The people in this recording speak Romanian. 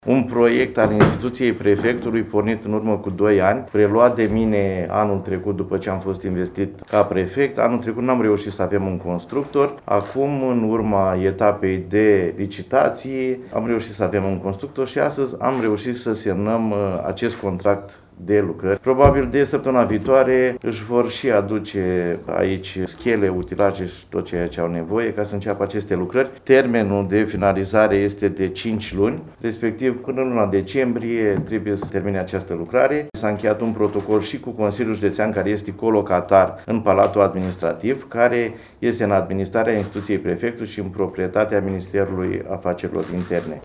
Un proiect al instituției prefectului pornit în urmă cu 2 ani, preluat de mine anul trecut după ce am fost investit ca prefect. Anul trecut n-am reușit să avem un constructor. Acum, în urma etapei de licitații, am reușit să avem un constructor și astăzi am reușit să semnăm acest contract de lucrări. Probabil de săptămâna viitoare își vor și aduce aici schele, utilaje și tot ceea ce au nevoie ca să înceapă aceste lucrări. Termenul de finalizare este de 5 luni, respectiv până în luna decembrie trebuie să termine această lucrare. S-a încheiat un protocol și cu Consiliul Județean, care este colocatar în Palatul Administrativ, care este în administrarea instituției prefectului și în proprietatea Ministerului Afacerilor Interne.